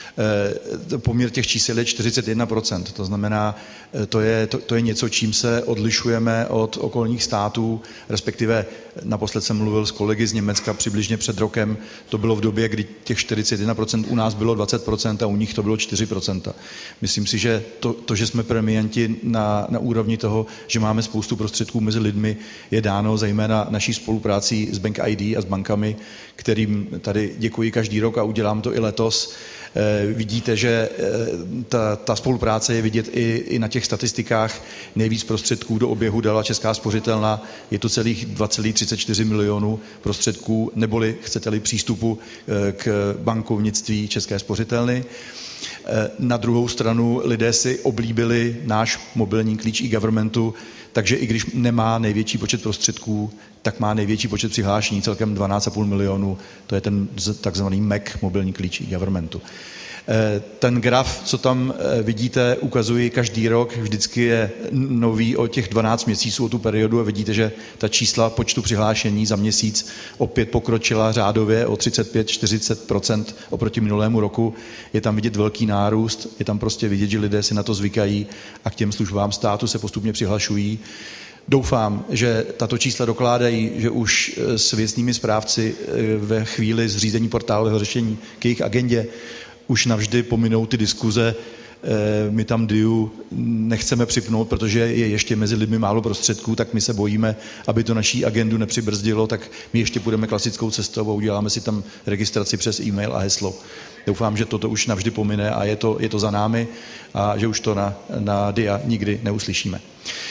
Poměr těch čísel je 41%, to znamená, to je něco, čím se odlišujeme od okolních států, respektive naposled jsem mluvil s kolegy z Německa přibližně před rokem, to bylo v době, kdy těch 41% u nás bylo 20% a u nich to bylo 4%. Myslím si, že to že jsme premianti na úrovni toho, že máme spoustu prostředků mezi lidmi, je dáno zejména naší spoluprácí s Bank ID a s bankami, kterým tady děkuji každý rok a udělám to i letos. Vidíte, že ta spolupráce je vidět i na těch statistikách. Nejvíc prostředků do oběhu dala Česká spořitelna, je to celých 2,34 milionů prostředků, neboli chcete-li přístupu k bankovnictví České spořitelny. Na druhou stranu lidé si oblíbili náš mobilní klíč e-governmentu, takže i když nemá největší počet prostředků, tak má největší počet přihlášení, celkem 12,5 milionů, to je ten takzvaný Mac, mobilní klíč e-governmentu. Ten graf, co tam vidíte, ukazuji každý rok, vždycky je nový o těch 12 měsíců, o tu periodu a vidíte, že ta čísla počtu přihlášení za měsíc opět pokročila řádově o 35-40% oproti minulému roku. Je tam vidět velký nárůst, je tam prostě vidět, že lidé si na to zvykají a k těm službám státu se postupně přihlašují. Doufám, že tato čísla dokládají, že už s věcnými správci ve chvíli zřízení portálového řešení k jejich agendě už navždy pominou ty diskuze, my tam DIU nechceme připnout, protože je ještě mezi lidmi málo prostředků, tak my se bojíme, aby to naší agendu nepřibrzdilo, tak my ještě půjdeme klasickou cestou a uděláme si tam registraci přes e-mail a heslo. Doufám, že toto už navždy pomine a je to za námi a že už to na DIA nikdy neuslyšíme.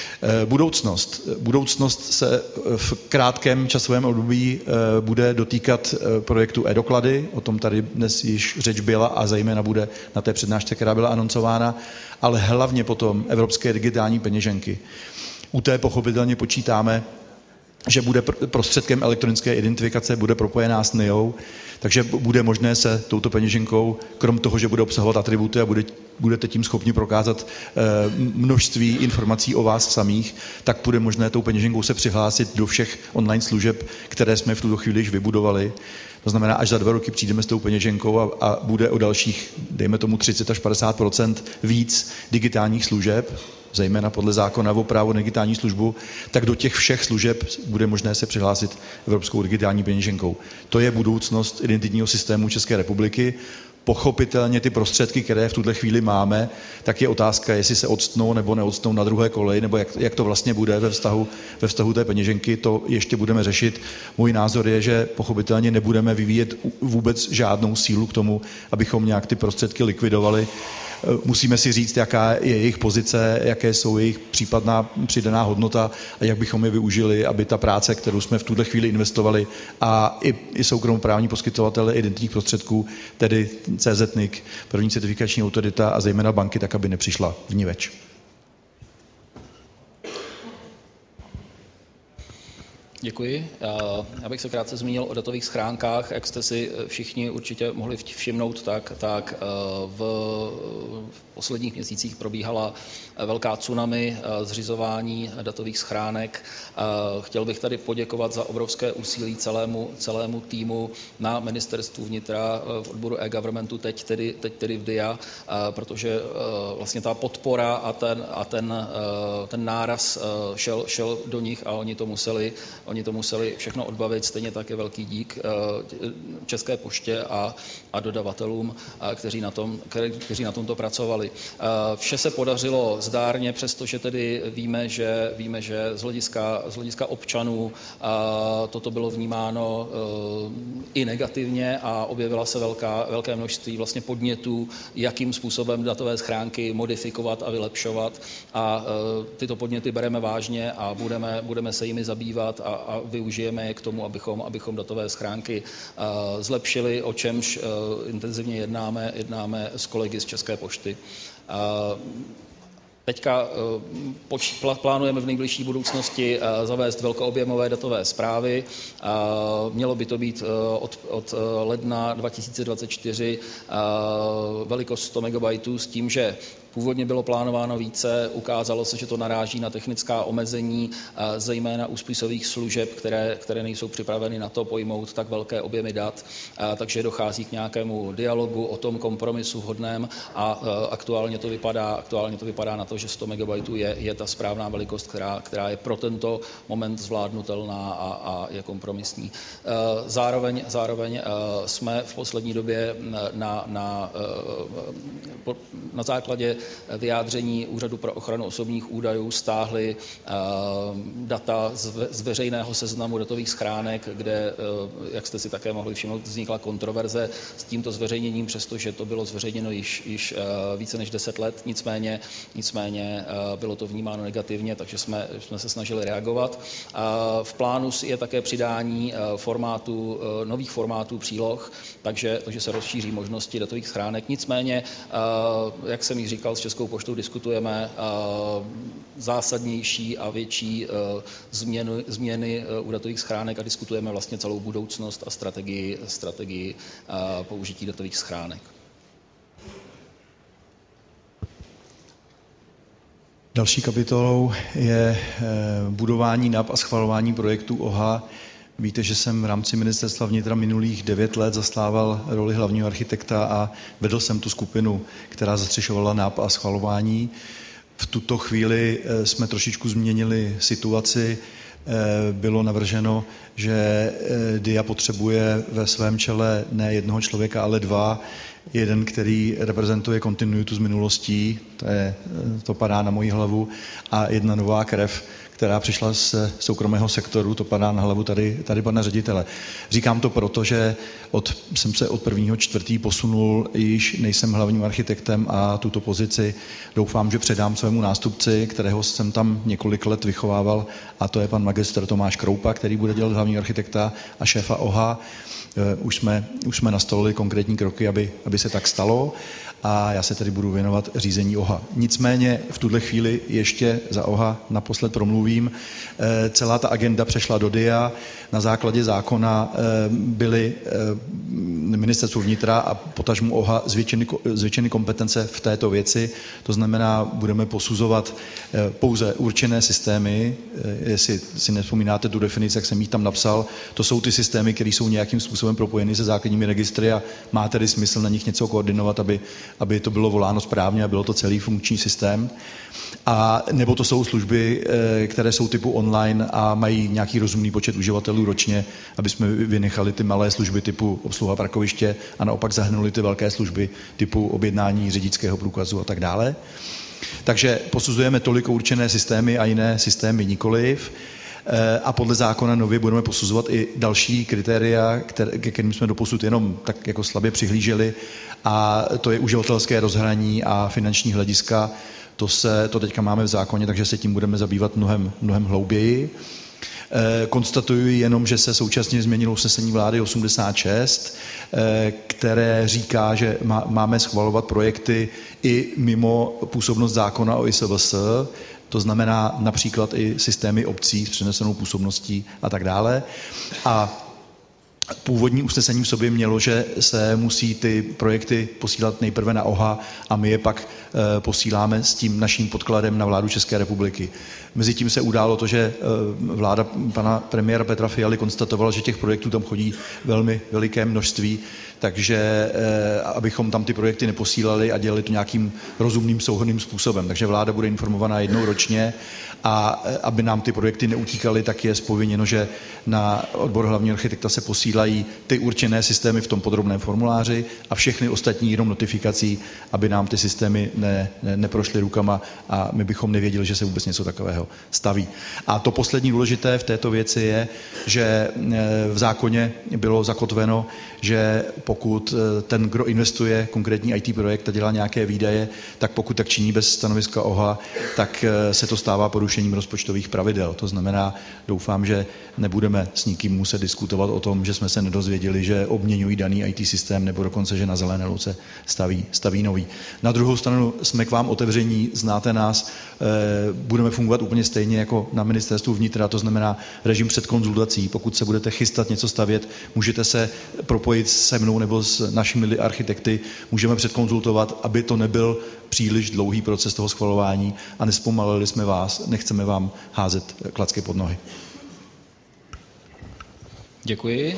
Budoucnost se v krátkém časovém období bude dotýkat projektu e-doklady, o tom tady dnes již řeč byla a zejména bude na té přednášce, která byla anoncována, ale hlavně potom evropské digitální peněženky. U té pochopitelně počítáme, že bude prostředkem elektronické identifikace, bude propojená s NIA, takže bude možné se touto peněženkou, krom toho, že bude obsahovat atributy a budete tím schopni prokázat množství informací o vás samých, tak bude možné tou peněženkou se přihlásit do všech online služeb, které jsme v tuto chvíli již vybudovali. To znamená, až za 2 roky přijdeme s tou peněženkou a bude o dalších, dejme tomu 30 až 50% víc digitálních služeb, zejména podle zákona o právu na digitální službu, tak do těch všech služeb bude možné se přihlásit evropskou digitální peněženkou. To je budoucnost identitního systému České republiky. Pochopitelně ty prostředky, které v tuhle chvíli máme, tak je otázka, jestli se odstnou nebo neodstnou na druhé koleji, nebo jak to vlastně bude ve vztahu té peněženky, to ještě budeme řešit. Můj názor je, že pochopitelně nebudeme vyvíjet vůbec žádnou sílu k tomu, abychom nějak ty prostředky likvidovali. Musíme si říct, jaká je jejich pozice, jaké jsou jejich případná přidaná hodnota a jak bychom je využili, aby ta práce, kterou jsme v tuhle chvíli investovali a i soukromoprávní poskytovatele identitních prostředků, tedy CZNIC, první certifikační autorita a zejména banky, tak aby nepřišla vniveč. Děkuji. Já bych se krátce zmínil o datových schránkách. Jak jste si všichni určitě mohli všimnout, tak v posledních měsících probíhala velká tsunami zřizování datových schránek. Chtěl bych tady poděkovat za obrovské úsilí celému týmu na ministerstvu vnitra v odboru e-governmentu, teď tedy v DIA, protože vlastně ta podpora a ten náraz šel do nich a oni to museli všechno odbavit. Stejně tak je velký dík České poště a dodavatelům, kteří na tomto pracovali. Vše se podařilo zdárně, přestože tedy víme, že z hlediska občanů toto bylo vnímáno i negativně a objevila se velké množství vlastně podnětů, jakým způsobem datové schránky modifikovat a vylepšovat. A tyto podněty bereme vážně a budeme se jimi zabývat a využijeme je k tomu, abychom datové schránky zlepšili, o čemž intenzivně jednáme s kolegy z České pošty. Teďka plánujeme v nejbližší budoucnosti zavést velkoobjemové datové zprávy. Mělo by to být od ledna 2024 velikost 100 MB s tím, že původně bylo plánováno více, ukázalo se, že to naráží na technická omezení, zejména u spisových služeb, které nejsou připraveny na to pojmout tak velké objemy dat, takže dochází k nějakému dialogu o tom kompromisu vhodném a aktuálně to vypadá na to, že 100 MB je ta správná velikost, která je pro tento moment zvládnutelná a je kompromisní. Zároveň jsme v poslední době na základě vyjádření Úřadu pro ochranu osobních údajů stáhli data z veřejného seznamu datových schránek, kde, jak jste si také mohli všimnout, vznikla kontroverze s tímto zveřejněním, přestože to bylo zveřejněno již více než 10 let, nicméně bylo to vnímáno negativně, takže jsme se snažili reagovat. V plánu je také přidání nových formátů příloh, takže se rozšíří možnosti datových schránek. Nicméně, jak jsem již říkal, s Českou poštou diskutujeme zásadnější a větší změny u datových schránek a diskutujeme vlastně celou budoucnost a strategii použití datových schránek. Další kapitolou je budování NAP a schvalování projektů OHA. Víte, že jsem v rámci ministerstva vnitra minulých 9 let zastával roli hlavního architekta a vedl jsem tu skupinu, která zastřešovala NAP a schvalování. V tuto chvíli jsme trošičku změnili situaci. Bylo navrženo, že DIA potřebuje ve svém čele ne jednoho člověka, ale 2. Jeden, který reprezentuje kontinuitu z minulostí, to padá na moji hlavu, a jedna nová krev, která přišla z soukromého sektoru, to padá na hlavu tady pana ředitele. Říkám to proto, že jsem se od 1.4. posunul, již nejsem hlavním architektem a tuto pozici doufám, že předám svému nástupci, kterého jsem tam několik let vychovával, a to je pan magistr Tomáš Kroupa, který bude dělat hlavního architekta a šéfa OHA. Už jsme nastolili konkrétní kroky, aby se tak stalo, a já se tedy budu věnovat řízení OHA. Nicméně v tuhle chvíli ještě za OHA naposled promluvím. Celá ta agenda přešla do DIA. Na základě zákona byly ministerstvo vnitra a potažmu OHA zvětšeny kompetence v této věci. To znamená, budeme posuzovat pouze určené systémy. Jestli si nevzpomínáte tu definici, jak jsem ji tam napsal, to jsou ty systémy, které jsou nějakým způsobem propojeny se základními registry a má tedy smysl na nich něco koordinovat, aby to bylo voláno správně a bylo to celý funkční systém. A nebo to jsou služby, které jsou typu online a mají nějaký rozumný počet uživatelů ročně, aby jsme vynechali ty malé služby typu obsluha parkoviště a naopak zahrnuli ty velké služby typu objednání řidičského průkazu a tak dále. Takže posuzujeme toliko určené systémy a jiné systémy nikoliv. A podle zákona nově budeme posuzovat i další kritéria, ke kterým jsme doposud jenom tak jako slabě přihlíželi, a to je uživatelské rozhraní a finanční hlediska. To teďka máme v zákoně, takže se tím budeme zabývat mnohem hlouběji. Konstatuji jenom, že se současně změnilo usnesení vlády 86, které říká, že máme schvalovat projekty i mimo působnost zákona o ISVS, to znamená například i systémy obcí s přenesenou působností a tak dále. A původní usnesení v sobě mělo, že se musí ty projekty posílat nejprve na OHA a my je pak posíláme s tím naším podkladem na vládu České republiky. Mezitím se událo to, že vláda pana premiéra Petra Fialy konstatovala, že těch projektů tam chodí velmi veliké množství, takže abychom tam ty projekty neposílali a dělali to nějakým rozumným, souhrnným způsobem. Takže vláda bude informovaná jednou ročně a aby nám ty projekty neutíkaly, tak je zpovinněno, že na odbor hlavního architekta se posílají ty určené systémy v tom podrobném formuláři a všechny ostatní jenom notifikací, aby nám ty systémy neprošly rukama a my bychom nevěděli, že se vůbec něco takového staví. A to poslední důležité v této věci je, že v zákoně bylo zakotveno, že pokud ten, kdo investuje konkrétní IT projekt a dělá nějaké výdaje, tak pokud tak činí bez stanoviska OHA, tak se to stává porušením rozpočtových pravidel. To znamená, doufám, že nebudeme s nikým muset diskutovat o tom, že jsme se nedozvěděli, že obměňují daný IT systém nebo dokonce, že na zelené louce staví nový. Na druhou stranu jsme k vám otevření, znáte nás, budeme fungovat úplně stejně jako na ministerstvu vnitra, to znamená režim předkonzultací. Pokud se budete chystat něco stavět, můžete se propojit se mnou nebo s našimi architekty, můžeme předkonzultovat, aby to nebyl příliš dlouhý proces toho schvalování a nespomalili jsme vás, nechceme vám házet klacky pod nohy. Děkuji.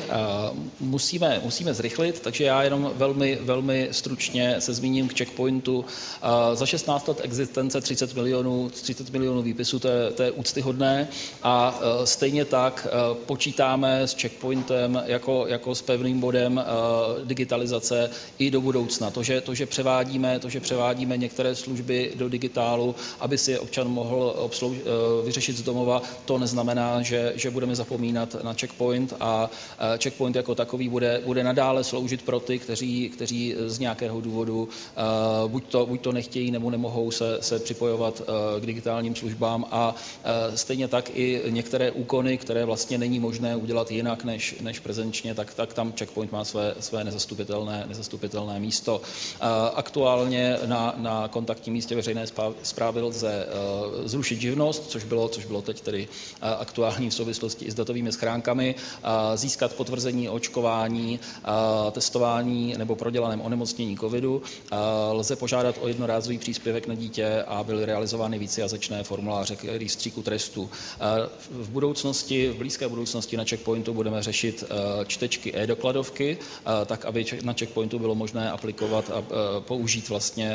Musíme zrychlit, takže já jenom velmi stručně se zmíním k checkpointu. Za 16 let existence 30 milionů výpisů, to je úctyhodné a stejně tak počítáme s checkpointem jako s pevným bodem digitalizace i do budoucna. To, že převádíme některé služby do digitálu, aby si je občan mohl vyřešit z domova, to neznamená, že budeme zapomínat na checkpoint a checkpoint jako takový bude nadále sloužit pro ty, kteří z nějakého důvodu buď to nechtějí nebo nemohou se připojovat k digitálním službám a stejně tak i některé úkony, které vlastně není možné udělat jinak než prezenčně, tak tam checkpoint má své nezastupitelné místo. Aktuálně na kontaktním místě veřejné správy lze zrušit živnost, což bylo teď tedy aktuální v souvislosti i s datovými schránkami, získat potvrzení o očkování, testování nebo prodělaném onemocnění covidu. Lze požádat o jednorázový příspěvek na dítě a byly realizovány vícejazyčné formuláře k rejstříku trestů. V blízké budoucnosti na checkpointu budeme řešit čtečky e-dokladovky, tak aby na checkpointu bylo možné aplikovat a použít vlastně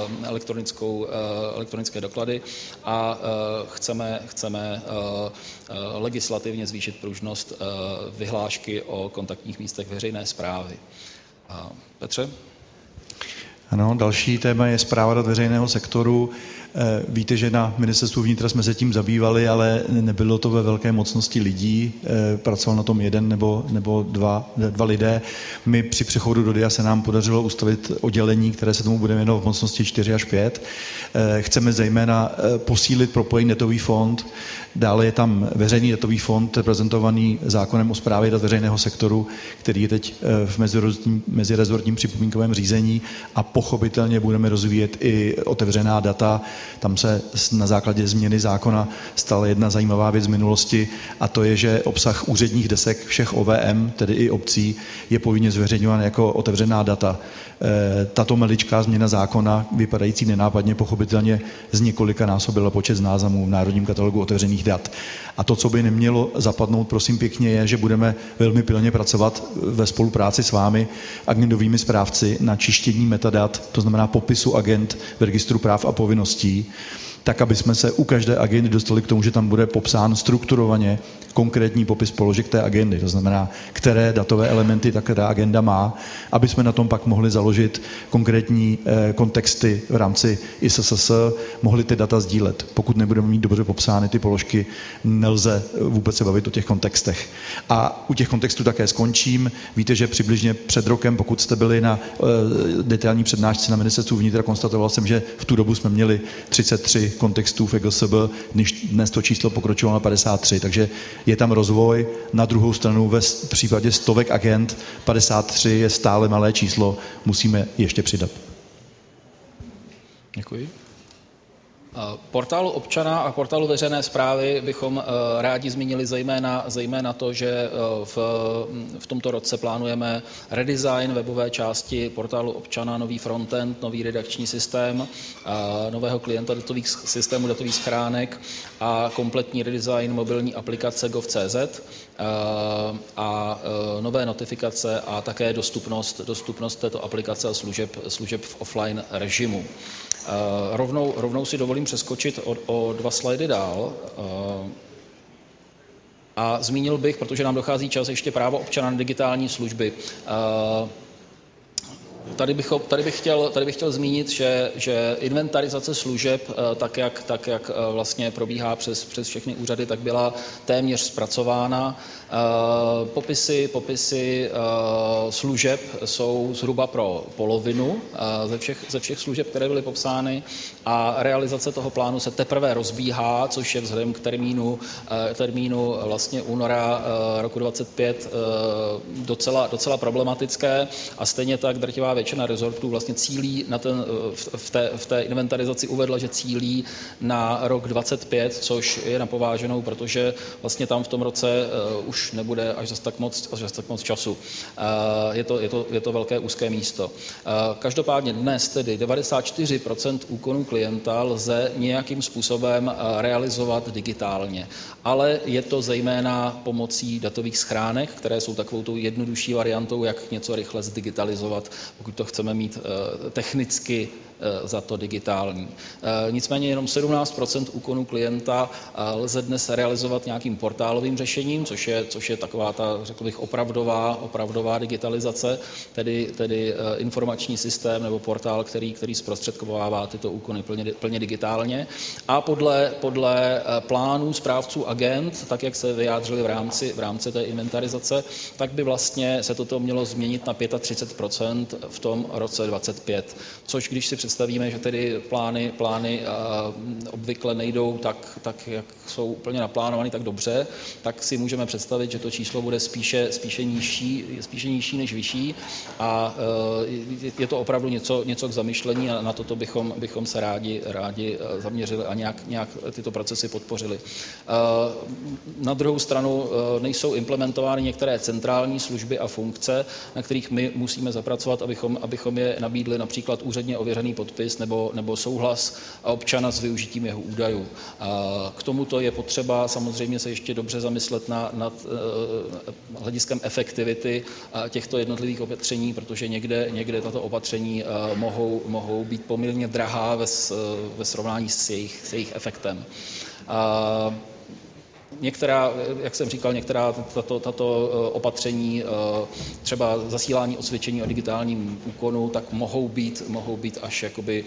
elektronické doklady a chceme legislativně zvýšit pružnost vyhlášky o kontaktních místech veřejné správy. Petře? Ano, další téma je správa dat veřejného sektoru. Víte, že na ministerstvu vnitra jsme se tím zabývali, ale nebylo to ve velké mocnosti lidí. Pracoval na tom jeden nebo dva lidé. My při přechodu do DIA se nám podařilo ustavit oddělení, které se tomu bude věnovat v mocnosti 4 až 5. Chceme zejména posílit propojený datový fond. Dále je tam veřejný datový fond prezentovaný zákonem o správě dat veřejného sektoru, který je teď v mezirezortním připomínkovém řízení a pochopitelně budeme rozvíjet i otevřená data. Tam se na základě změny zákona stala jedna zajímavá věc z minulosti a to je, že obsah úředních desek všech OVM, tedy i obcí, je povinně zveřejňován jako otevřená data. Tato maličká změna zákona, vypadající nenápadně, pochopitelně z několika násobila počet záznamů v Národním katalogu otevřených dat. A to, co by nemělo zapadnout, prosím pěkně, je, že budeme velmi pilně pracovat ve spolupráci s vámi, agendovými správci, na čištění metadat, to znamená popisu agent v registru práv a povinností. tak aby jsme se u každé agendy dostali k tomu, že tam bude popsán strukturovaně konkrétní popis položek té agendy, to znamená, které datové elementy ta která agenda má, aby jsme na tom pak mohli založit konkrétní kontexty v rámci ISSS, mohli ty data sdílet. Pokud nebudeme mít dobře popsány ty položky, nelze vůbec se bavit o těch kontextech. A u těch kontextů také skončím. Víte, že přibližně před rokem, pokud jste byli na detailní přednášce na ministerstvu vnitra, konstatoval jsem, že v tu dobu jsme měli 33 kontextů v EGSB, dnes to číslo pokročilo na 53, takže je tam rozvoj. Na druhou stranu ve případě stovek agent 53 je stále malé číslo, musíme ještě přidat. Děkuji. Portálu občana a portálu veřejné správy bychom rádi zmínili zejména to, že v tomto roce plánujeme redesign webové části portálu občana, nový frontend, nový redakční systém, nového klienta datových systémů, datových schránek a kompletní redesign mobilní aplikace gov.cz a nové notifikace a také dostupnost této aplikace a služeb v offline režimu. Rovnou si dovolím přeskočit o 2 slajdy dál a zmínil bych, protože nám dochází čas, ještě právo občana na digitální služby. Tady bych chtěl zmínit, že inventarizace služeb, tak jak vlastně probíhá přes všechny úřady, tak byla téměř zpracována. Popisy služeb jsou zhruba pro polovinu ze všech služeb, které byly popsány, a realizace toho plánu se teprve rozbíhá, což je vzhledem k termínu vlastně února roku 2025 docela problematické, a stejně tak drtivá většina rezortů vlastně cílí na v té inventarizaci uvedla, že cílí na rok 2025, což je napováženou, protože vlastně tam v tom roce už nebude až zas tak moc času. Je to velké úzké místo. Každopádně dnes tedy 94% úkonů klienta lze nějakým způsobem realizovat digitálně, ale je to zejména pomocí datových schránek, které jsou takovou tou jednodušší variantou, jak něco rychle zdigitalizovat, pokud to chceme mít technicky za to digitální. Nicméně jenom 17% úkonů klienta lze dnes realizovat nějakým portálovým řešením, což je taková ta, řekl bych, opravdová digitalizace, tedy informační systém nebo portál, který zprostředkovává tyto úkony plně digitálně. A podle plánů správců agent, tak jak se vyjádřili v rámci té inventarizace, tak by vlastně se toto mělo změnit na 35% v tom roce 2025, což když si představíme, že tedy plány obvykle nejdou tak, jak jsou úplně naplánovány, tak dobře, tak si můžeme představit, že to číslo bude spíše nižší než vyšší, a je to opravdu něco k zamyšlení, a na toto bychom se rádi zaměřili a nějak tyto procesy podpořili. Na druhou stranu nejsou implementovány některé centrální služby a funkce, na kterých my musíme zapracovat, abychom je nabídli, například úředně ověřený podpis nebo souhlas občana s využitím jeho údajů. K tomuto je potřeba samozřejmě se ještě dobře zamyslet nad hlediskem efektivity těchto jednotlivých opatření, protože někde tato opatření mohou být poměrně drahá ve srovnání s jejich efektem. Jak jsem říkal, některá tato opatření, třeba zasílání osvědčení o digitálním úkonu, tak mohou být až jakoby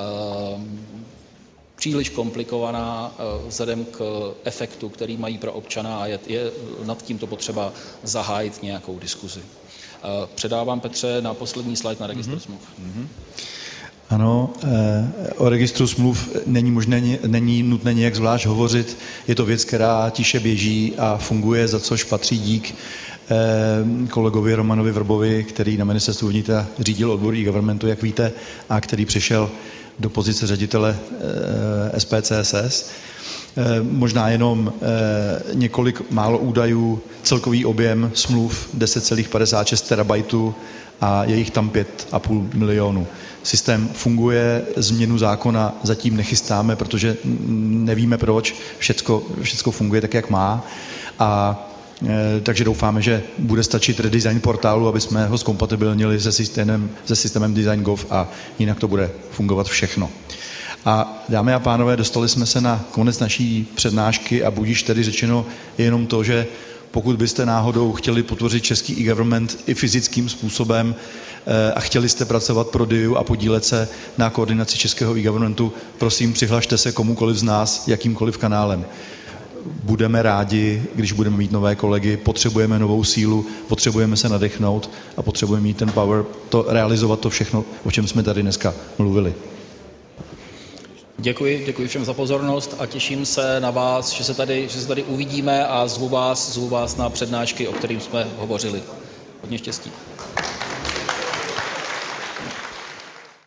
příliš komplikovaná vzhledem k efektu, který mají pro občana, a je nad tímto potřeba zahájit nějakou diskuzi. Předávám, Petře, na poslední slide na registr smluv. Ano, o registru smluv není nutné nějak zvlášť hovořit. Je to věc, která tiše běží a funguje, za což patří dík kolegovi Romanovi Vrbovi, který na ministerstvu vnitra řídil odbor e-governmentu, jak víte, a který přišel do pozice ředitele SPCSS. Možná jenom několik málo údajů, celkový objem smluv 10,56 terabajtů a je jich tam 5,5 milionu. Systém funguje, změnu zákona zatím nechystáme, protože nevíme proč, všecko funguje tak, jak má, a takže doufáme, že bude stačit redesign portálu, aby jsme ho zkompatibilnili se systémem Design.gov, a jinak to bude fungovat všechno. A dámy a pánové, dostali jsme se na konec naší přednášky a budíš tedy řečeno jenom to, že pokud byste náhodou chtěli podpořit český e-government i fyzickým způsobem a chtěli jste pracovat pro DIU a podílet se na koordinaci českého e-governmentu, prosím, přihlašte se komukoliv z nás, jakýmkoliv kanálem. Budeme rádi, když budeme mít nové kolegy, potřebujeme novou sílu, potřebujeme se nadechnout a potřebujeme mít ten power, realizovat to všechno, o čem jsme tady dneska mluvili. Děkuji všem za pozornost a těším se na vás, že se tady uvidíme a zvu vás na přednášky, o kterých jsme hovořili. Hodně štěstí.